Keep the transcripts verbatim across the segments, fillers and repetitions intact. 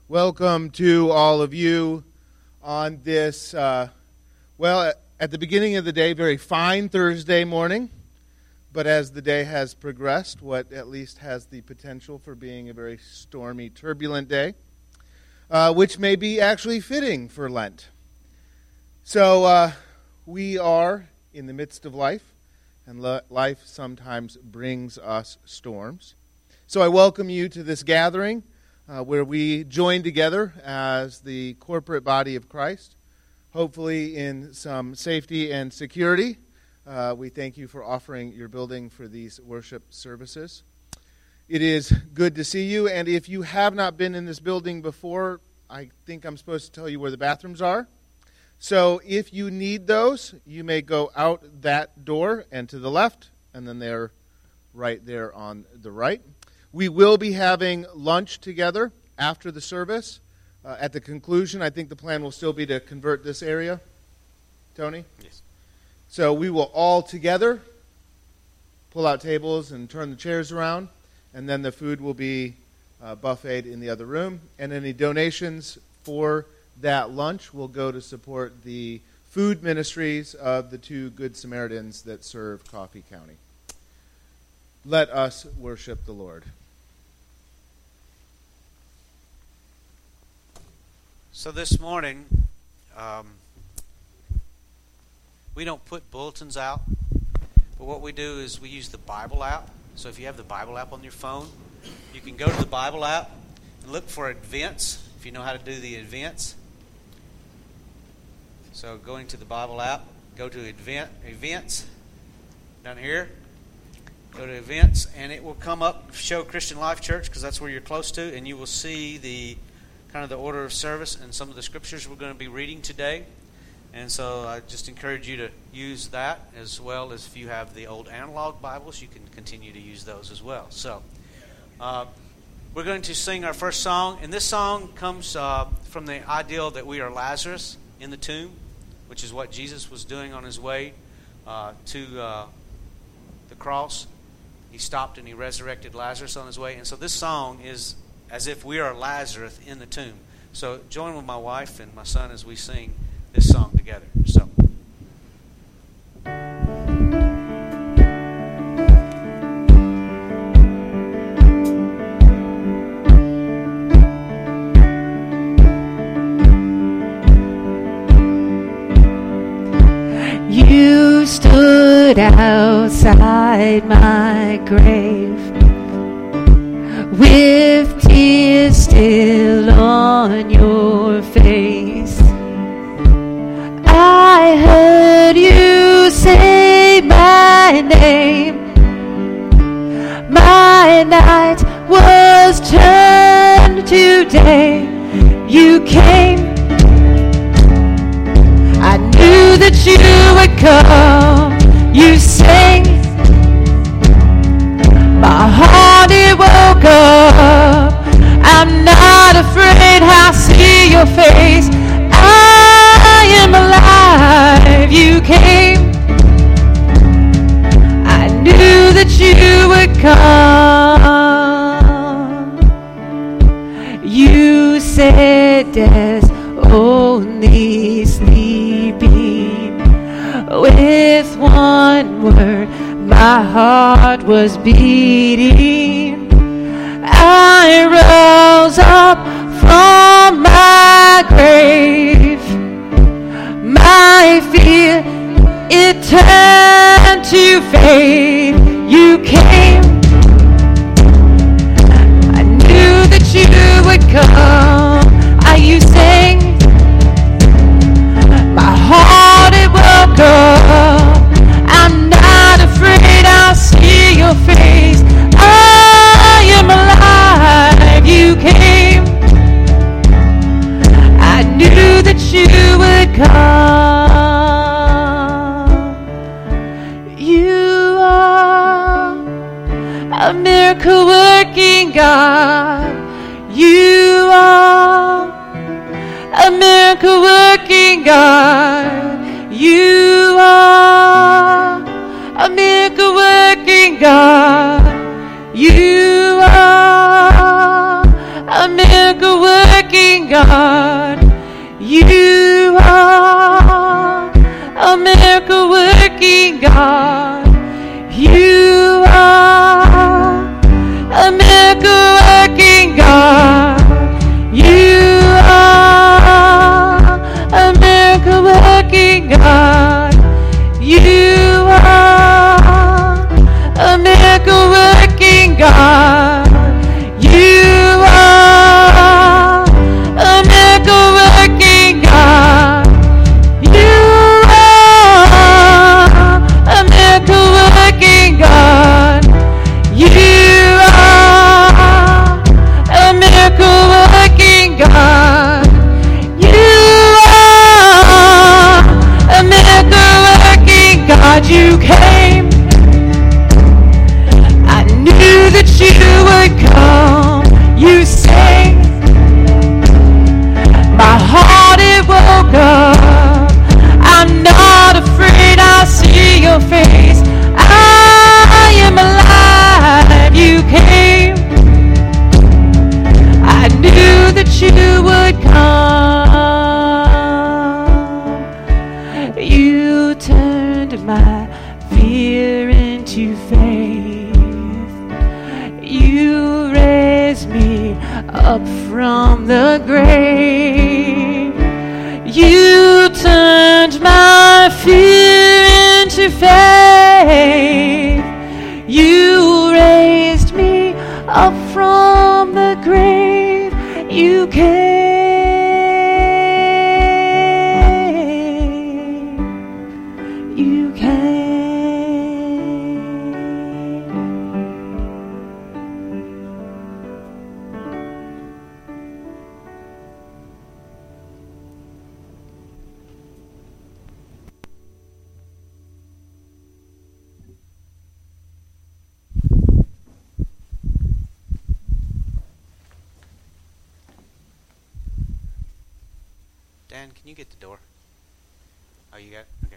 Welcome to all of you on this, uh, well, at the beginning of the day, very fine Thursday morning, but as the day has progressed, what at least has the potential for being a very stormy, turbulent day, uh, which may be actually fitting for Lent. So uh, we are in the midst of life, and le- life sometimes brings us storms. So I welcome you to this gathering, Uh, where we join together as the corporate body of Christ, hopefully in some safety and security. Uh, we thank you for offering your building for these worship services. It is good to see you, and if you have not been in this building before, I think I'm supposed to tell you where the bathrooms are. So if you need those, you may go out that door and to the left, and then they're right there on the right. We will be having lunch together after the service. Uh, at the conclusion, I think the plan will still be to convert this area. Tony? Yes. So we will all together pull out tables and turn the chairs around, and then the food will be uh, buffeted in the other room. And any donations for that lunch will go to support the food ministries of the two Good Samaritans that serve Coffee County. Let us worship the Lord. So this morning, um, we don't put bulletins out, but what we do is we use the Bible app. So if you have the Bible app on your phone, you can go to the Bible app and look for events, if you know how to do the events. So going to the Bible app, go to event events down here, go to events, and it will come up, show Christian Life Church, because that's where you're close to, and you will see the kind of the order of service and some of the scriptures we're going to be reading today. And so I just encourage you to use that, as well as if you have the old analog Bibles, you can continue to use those as well. So uh, we're going to sing our first song, and this song comes uh, from the ideal that we are Lazarus in the tomb, which is what Jesus was doing on his way uh, to uh, the cross. He stopped and he resurrected Lazarus on his way. And so this song is as if we are Lazarus in the tomb. So join with my wife and my son as we sing this song together. So. You stood outside my grave with tears still on your face. I heard you say my name. My night was turned to day. You came. I knew that you would come. You sang. My heart, it woke up. I'm not afraid, I see your face. I am alive. You came. I knew that you would come. You said death only sleeping. With one word, my heart was beating. I rose up from my grave. My fear, it turned to fade. You came. I knew that you would come. Are you sang? My heart, it woke up. I'm not afraid, I'll see your face. I am alive. You came. I knew that you would come. You are a miracle working God. You are a miracle working God. You are a miracle working God. You are a miracle working God. You are a miracle working God. You are a miracle working God. You are a miracle working God. You are a miracle working God. You are a miracle working God. You are a miracle working God. You are a miracle working God. You are a miracle working God. You came. I knew that you would come. You saved my heart, it woke up. I'm not afraid, I see your face. I am alive. You came. I knew that you would come. You turned my fear into faith. You raised me up from the grave. You turned my fear into faith. You raised me up from the grave. You came. You came. Dan, can you get the door? Oh, you got it? Okay.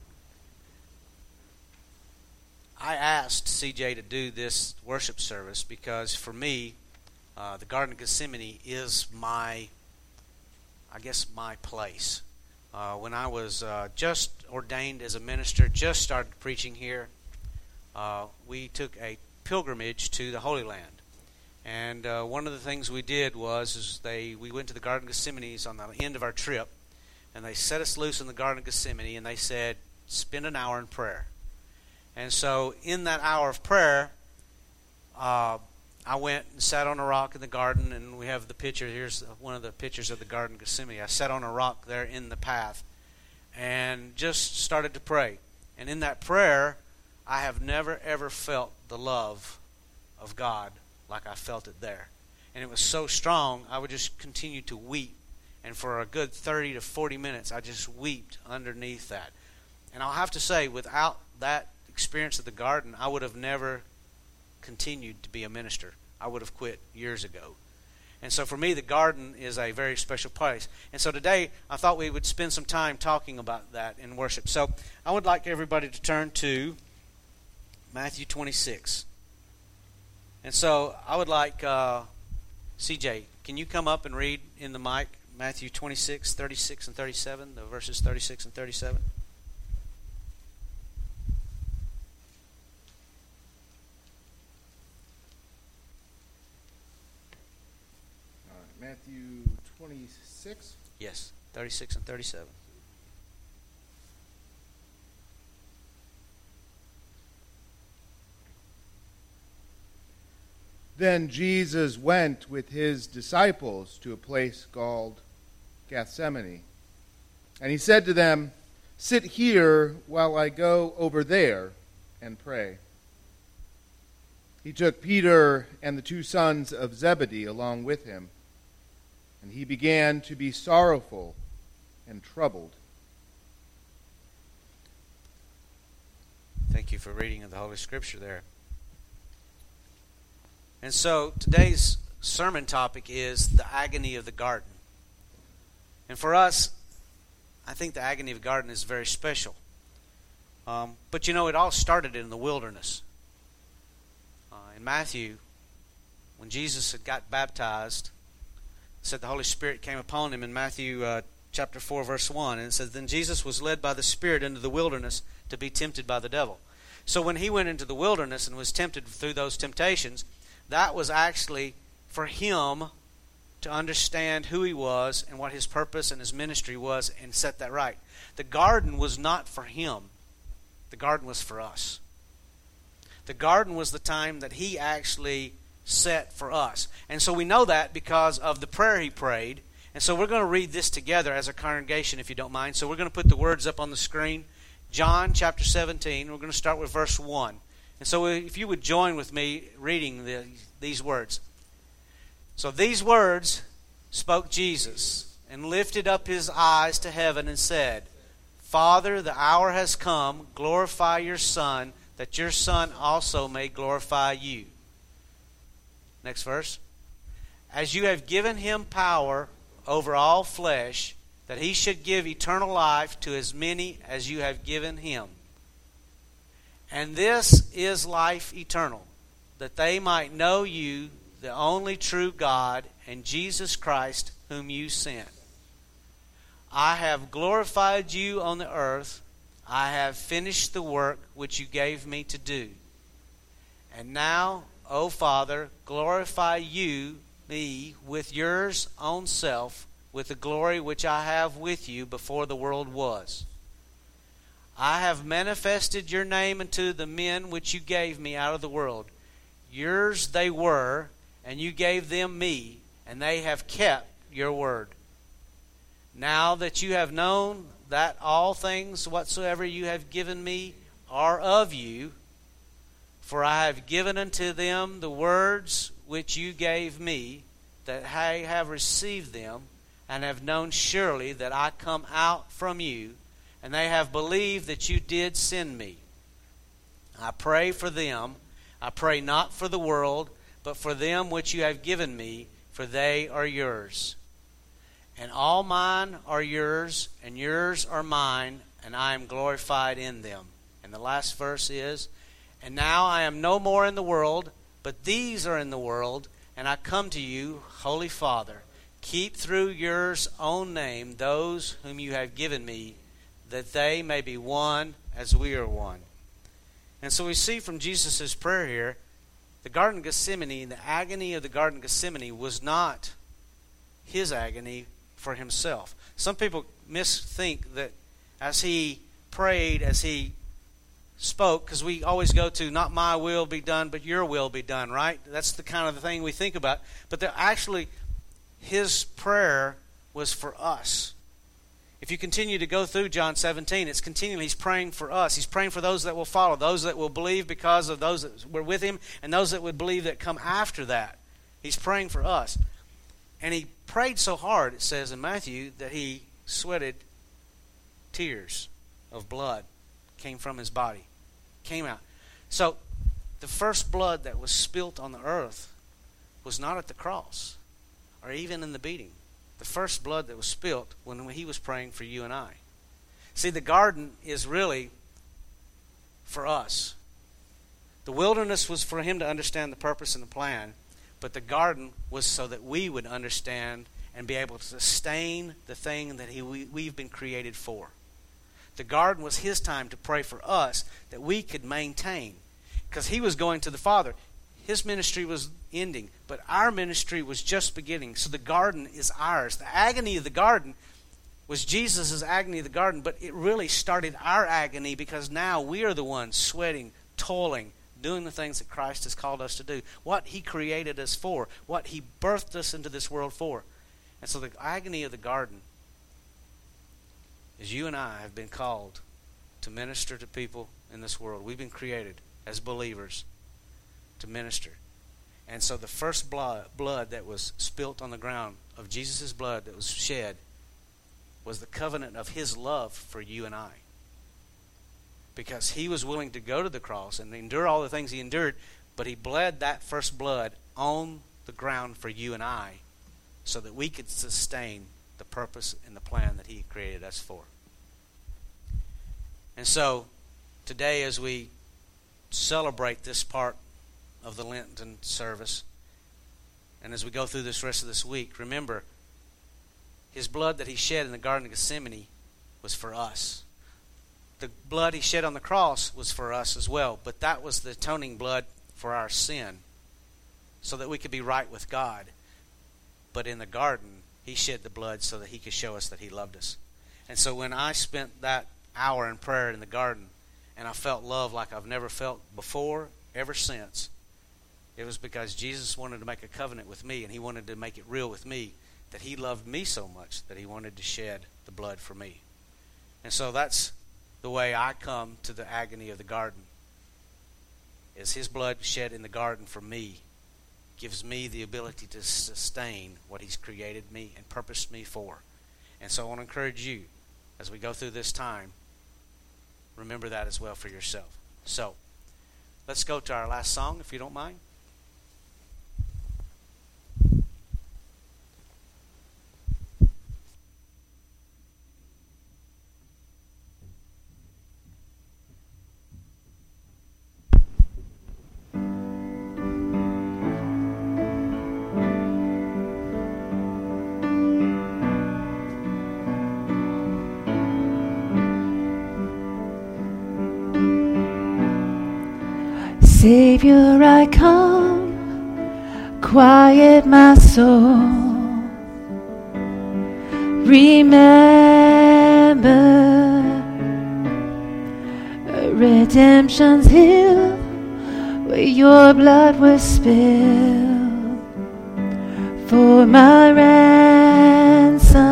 I asked C J to do this worship service because for me, uh, the Garden of Gethsemane is my, I guess, my place. Uh, when I was uh, just ordained as a minister, just started preaching here, uh, we took a pilgrimage to the Holy Land. And uh, one of the things we did was is they we went to the Garden of Gethsemane on the end of our trip, and they set us loose in the Garden of Gethsemane, and they said, spend an hour in prayer. And so in that hour of prayer, uh, I went and sat on a rock in the garden, and we have the picture. Here's one of the pictures of the Garden of Gethsemane. I sat on a rock there in the path and just started to pray. And in that prayer, I have never, ever felt the love of God like I felt it there. And it was so strong, I would just continue to weep. And for a good thirty to forty minutes, I just wept underneath that. And I'll have to say, without that experience of the garden, I would have never continued to be a minister. I would have quit years ago. And so for me, the garden is a very special place. And so today, I thought we would spend some time talking about that in worship. So I would like everybody to turn to Matthew twenty-six. And so I would like, uh, C J, can you come up and read in the mic Matthew twenty-six, thirty-six, and thirty-seven, the verses thirty-six and thirty-seven? All right, Matthew twenty-six? Yes, thirty-six and thirty-seven. Then Jesus went with his disciples to a place called Gethsemane. And he said to them, sit here while I go over there and pray. He took Peter and the two sons of Zebedee along with him, and he began to be sorrowful and troubled. Thank you for reading of the Holy Scripture there. And so today's sermon topic is the agony of the garden. And for us, I think the agony of the garden is very special. Um, but you know, it all started in the wilderness. Uh, in Matthew, when Jesus had got baptized, said the Holy Spirit came upon him in Matthew uh, chapter four, verse one. And it says, then Jesus was led by the Spirit into the wilderness to be tempted by the devil. So when he went into the wilderness and was tempted through those temptations, that was actually for him to understand who he was and what his purpose and his ministry was and set that right. The garden was not for him. The garden was for us. The garden was the time that he actually set for us. And so we know that because of the prayer he prayed. And so we're going to read this together as a congregation, if you don't mind. So we're going to put the words up on the screen. John chapter seventeen. We're going to start with verse one. And so if you would join with me reading the, these words. So these words spoke Jesus, and lifted up his eyes to heaven and said, Father, the hour has come. Glorify your Son, that your Son also may glorify you. Next verse. As you have given him power over all flesh, that he should give eternal life to as many as you have given him. And this is life eternal, that they might know you, the only true God, and Jesus Christ, whom you sent. I have glorified you on the earth. I have finished the work which you gave me to do. And now, O Father, glorify you, me, with yours own self, with the glory which I have with you before the world was. I have manifested your name unto the men which you gave me out of the world. Yours they were, and you gave them me, and they have kept your word. Now that you have known that all things whatsoever you have given me are of you, for I have given unto them the words which you gave me, that I have received them, and have known surely that I come out from you, and they have believed that you did send me. I pray for them. I pray not for the world, but for them which you have given me, for they are yours. And all mine are yours, and yours are mine, and I am glorified in them. And the last verse is, And now I am no more in the world, but these are in the world, and I come to you, Holy Father. Keep through yours own name those whom you have given me, that they may be one as we are one. And so we see from Jesus' prayer here, the Garden of Gethsemane, the agony of the Garden of Gethsemane was not his agony for himself. Some people misthink that as he prayed, as he spoke, because we always go to, not my will be done, but your will be done, right? That's the kind of the thing we think about. But actually, his prayer was for us. If you continue to go through John seventeen, it's continually, he's praying for us. He's praying for those that will follow, those that will believe because of those that were with him, and those that would believe that come after that. He's praying for us. And he prayed so hard, it says in Matthew, that he sweated tears of blood came from his body, came out. So the first blood that was spilt on the earth was not at the cross or even in the beating. The first blood that was spilt when he was praying for you and I. See, the garden is really for us. The wilderness was for him to understand the purpose and the plan, but the garden was so that we would understand and be able to sustain the thing that he, we, we've been created for. The garden was his time to pray for us that we could maintain. Because he was going to the Father. His ministry was ending, but our ministry was just beginning. So the garden is ours. The agony of the garden was Jesus' agony of the garden, but it really started our agony because now we are the ones sweating, toiling, doing the things that Christ has called us to do. What he created us for. What he birthed us into this world for. And so the agony of the garden is you and I have been called to minister to people in this world. We've been created as believers to minister. And so the first blood, blood that was spilt on the ground of Jesus' blood that was shed was the covenant of his love for you and I. Because he was willing to go to the cross and endure all the things he endured, but he bled that first blood on the ground for you and I so that we could sustain the purpose and the plan that he created us for. And so today as we celebrate this part of the Lenten service, and as we go through this rest of this week, remember His blood that he shed in the Garden of Gethsemane was for us. The blood he shed on the cross was for us as well, but that was the atoning blood for our sin, so that we could be right with God. But in the garden, he shed the blood so that he could show us that he loved us. And so when I spent that hour in prayer in the garden, and I felt love like I've never felt before, ever since, it was because Jesus wanted to make a covenant with me, and he wanted to make it real with me, that he loved me so much that he wanted to shed the blood for me. And so that's the way I come to the agony of the garden, is his blood shed in the garden for me gives me the ability to sustain what he's created me and purposed me for. And so I want to encourage you, as we go through this time, remember that as well for yourself. So, let's go to our last song, if you don't mind. Savior, I come, quiet my soul. Remember redemption's hill, where your blood was spilled for my ransom.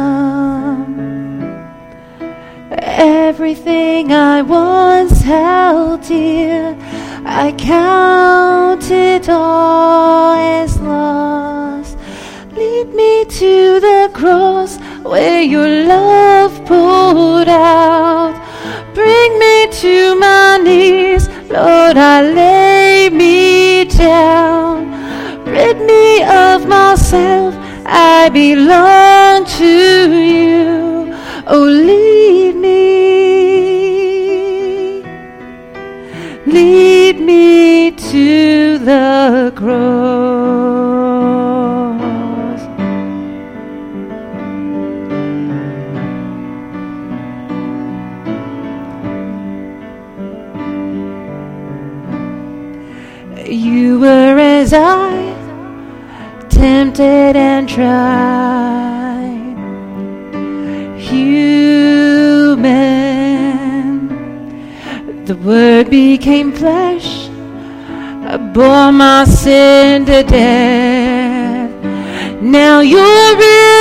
Everything I once held dear, I count it all as lost. Lead me to the cross where your love poured out. Bring me to my knees, Lord, I lay me down. Rid me of myself, I belong to you. Oh, lead me. Lead me to the cross. You were as I, tempted and tried, human. The Word became flesh, I bore my sin to death. Now you're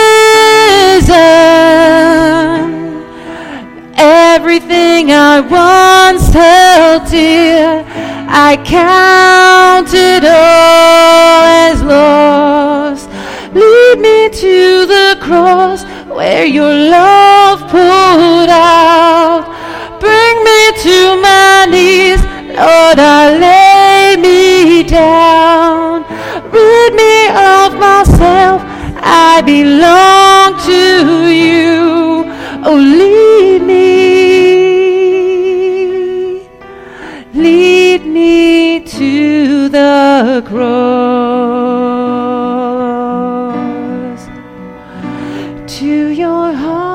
risen. Everything I once held dear, I count it all as lost. Lead me to the cross where your love poured out. Bring me to my knees, Lord, I lay me down. Rid me of myself, I belong to you. Oh, lead me, lead me to the cross, to your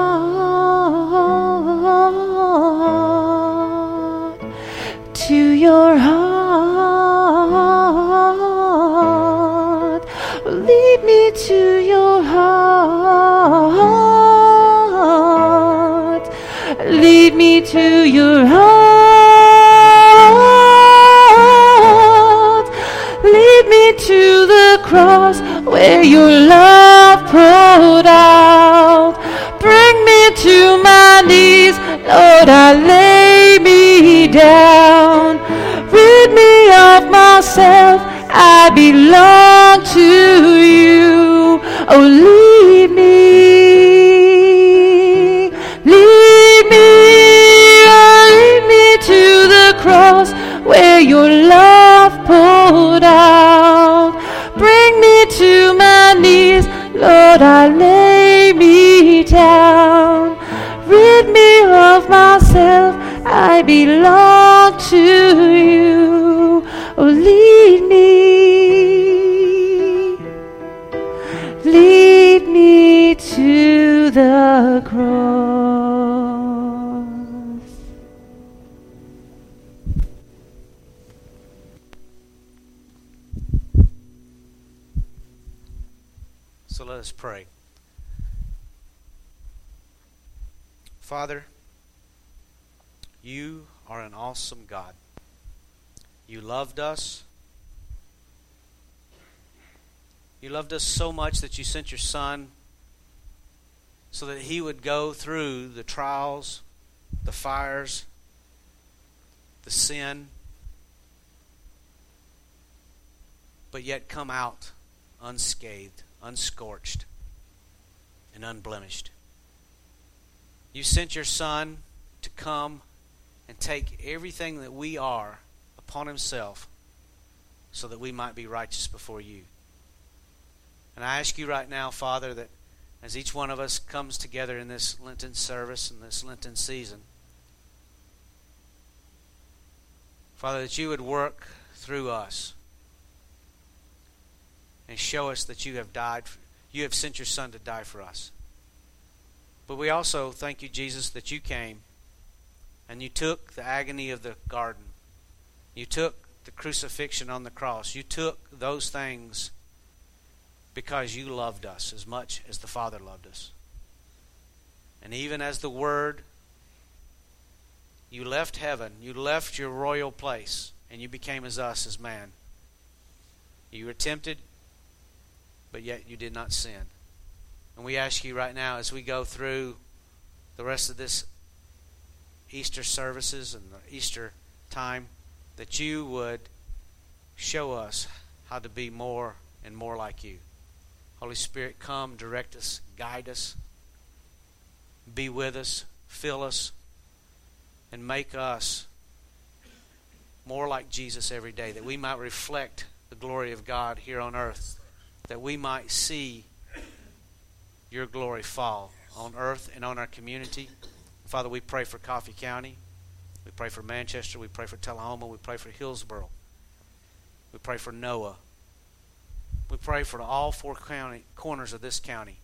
heart, to your heart. Lead me to your heart. Lead me to your heart. Lead me to the cross where your love poured out. Bring me to my knees, Lord, I lay me down. Rid me of myself, I belong to you. Oh, lead me, lead me, oh, lead me to the cross where your love poured out. Bring me to my knees, Lord, I lay me down. Rid me of myself, I belong to you. Oh, lead me, lead me to the cross. So let us pray. Father, you are an awesome God. You loved us. You loved us so much that you sent your Son so that he would go through the trials, the fires, the sin, but yet come out unscathed, unscorched, and unblemished. You sent your Son to come and take everything that we are upon himself so that we might be righteous before you. And I ask you right now, Father, that as each one of us comes together in this Lenten service, in this Lenten season, Father, that you would work through us and show us that you have died, you have sent your Son to die for us. But we also thank you, Jesus, that you came and you took the agony of the garden. You took the crucifixion on the cross. You took those things because you loved us as much as the Father loved us. And even as the Word, you left heaven, you left your royal place, and you became as us, as man. You were tempted, but yet you did not sin. And we ask you right now, as we go through the rest of this Easter services and the Easter time, that you would show us how to be more and more like you. Holy Spirit, come, direct us, guide us, be with us, fill us, and make us more like Jesus every day, that we might reflect the glory of God here on earth, that we might see your glory fall on earth and on our community. Father, we pray for Coffee County. We pray for Manchester. We pray for Tullahoma. We pray for Hillsborough. We pray for Noah. We pray for all four county, corners of this county,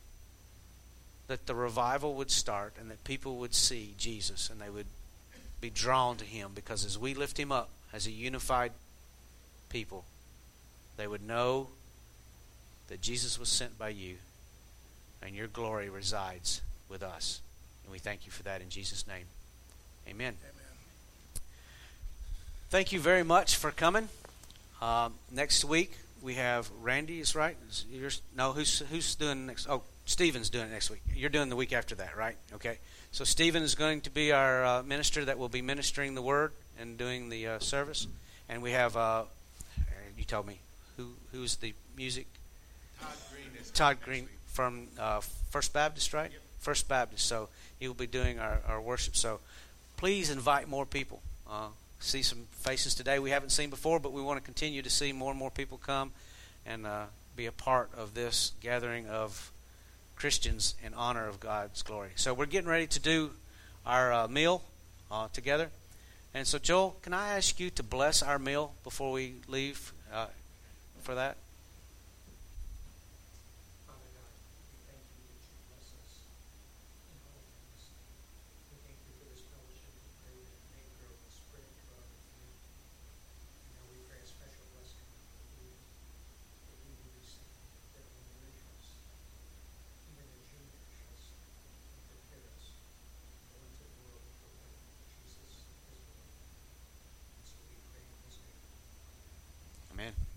that the revival would start and that people would see Jesus and they would be drawn to him, because as we lift him up as a unified people, they would know that Jesus was sent by you and your glory resides with us. And we thank you for that in Jesus' name. Amen. Amen. Thank you very much for coming. Um, next week we have Randy, is right? Is yours, no, who's who's doing next? Oh, Stephen's doing it next week. You're doing the week after that, right? Okay. So Stephen is going to be our uh, minister that will be ministering the word and doing the uh, service. And we have, uh, you told me, who who's the music? Todd Green is Todd Green from uh, First Baptist, right? Yep. First Baptist. So he will be doing our, our worship. So please invite more people. Uh, see some faces today we haven't seen before, but we want to continue to see more and more people come and uh, be a part of this gathering of Christians in honor of God's glory. So we're getting ready to do our uh, meal uh, together. And so, Joel, can I ask you to bless our meal before we leave uh, for that? Amen.